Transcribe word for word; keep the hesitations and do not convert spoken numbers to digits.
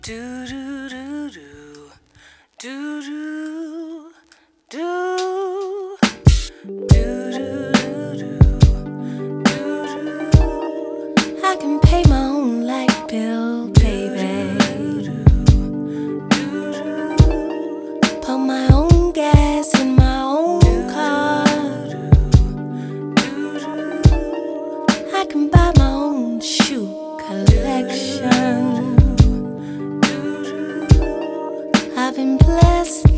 Do do do do do do do do do do do. I can pay my own light bill, baby. Put my own gas in my own car. I can buy my own shoe collection. I've been blessed